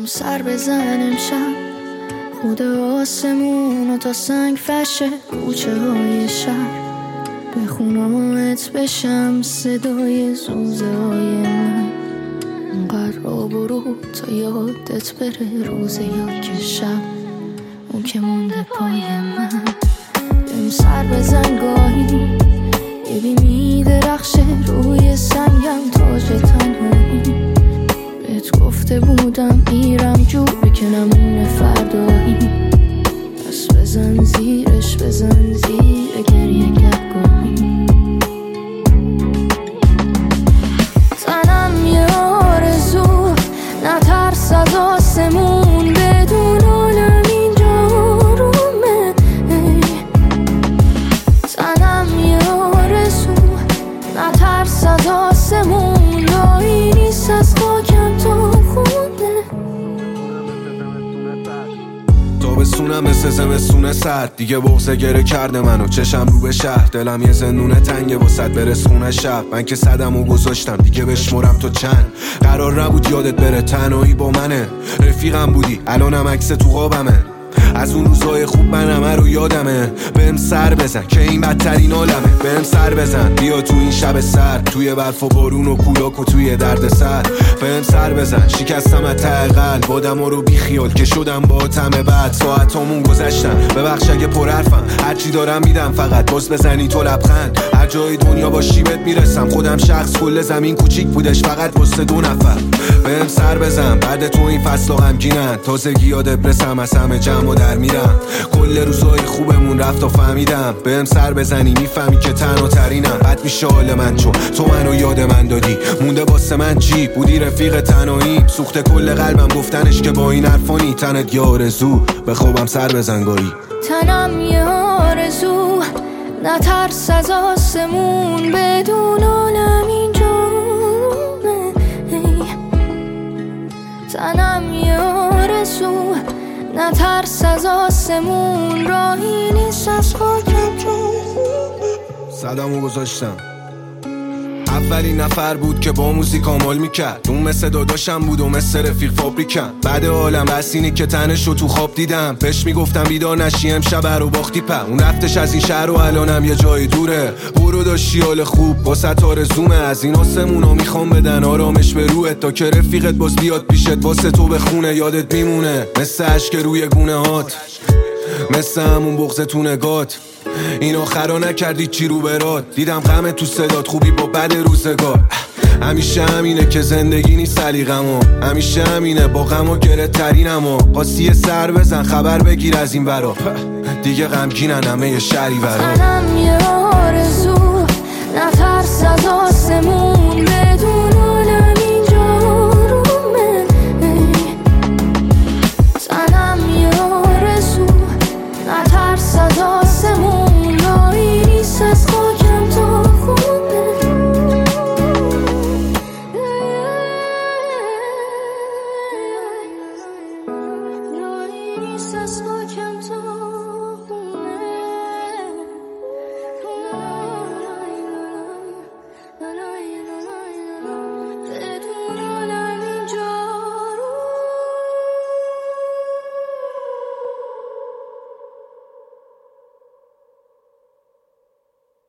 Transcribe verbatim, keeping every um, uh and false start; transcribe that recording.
سر بزن امشب خود آسمون و تا سنگ فشه کوچه های شهر به خونه‌هات بشم صدای زوزه های من اونقدر را برو تا یادت بره روز یا که شب اون که مونده پای من بهم سر بزن گاهی یه بی میدرخشه روی سنگم تاج تنهایی بهت گفته بودم میرم جوری که نمونه فردایی پس بزن زیرش بزن زیر گریه گهگاهی تنم یه آرزو نترس از آسمون بدون عالم اینجا رومه تنم یه آرزو نترس از آسمون راهی نیست از خاکم تا خونه تابستونم مثل زمستون سرد دیگه بغضه گره کرده منو چشم رو به شهر دلم یه زندونه تنگه واسط برس خونه شب من که صدمو گذاشتم دیگه بشمرم تو چند قرار نبود یادت بره تنهایی با منه رفیقم بودی الانم عکس تو خوابمه از اون روزای خوب من همه رو یادمه بهم سر بزن که این بدترین عالمه بهم سر بزن بیا تو این شب سرد توی برف و بارون و کولاک و توی درد سر بهم سر بزن شکستم از ته قلب بادم رو بی خیال که شدم با تمه بعد ساعتامون گذشتن ببخش اگه پر حرفم هرچی دارم میدم فقط باز بزنی تو لبخند هر جای دنیا باشی بهت میرسم خودم شخص کل زمین کوچیک بودش فقط واسه دو نفر بهم سر بزن بعد تو این فصل غمگینن تازگی یاد برسم از همه جمع در میرم کل روزای خوبمون رفت و فهمیدم بهم سر بزنی میفهمی که تنها ترینم بد میشه حال من چون تو منو یاد من دادی مونده واسه من چی بودی رفیق تنهایی سوخته کل قلبم گفتنش که با این حرفانی تنت یه آرزو به خوابم سر بزن گاهی تنم یه آرزو نترس از آسمون بدون عالم اینجا تنم یه آرزو نترس از آسمون راهی نیست از خاکم صدمو گذاشتم اولین نفر بود که با موزیک آمال میکرد اون مثل داداشم بود و مثل رفیق فابریکم بعد عالم بس اینی که تنش رو تو خواب دیدم بهش میگفتم بیدار نشی امشب رو باختی په اون رفتش از این شهر و الانم یه جای دوره برو داشتی حال خوب واسه آرزومه از این آسمونا میخوام بدن آرامش به روحت تا که رفیقت باز بیاد پیشت واسه تو بخونه یادت میمونه مثل عشق روی گونه هات مثل همون بغض تو نگات این آخرا نکردی چی رو برات دیدم غم تو صدات خوبی با بد روزگار همیشه همینه که زندگی نیست سلیقمو همیشه همینه با غم و گره ترینمو قاسی سر بزن خبر بگیر از این برا دیگه غمگینن همه یه شهری برا تنم یه آرزو نترس از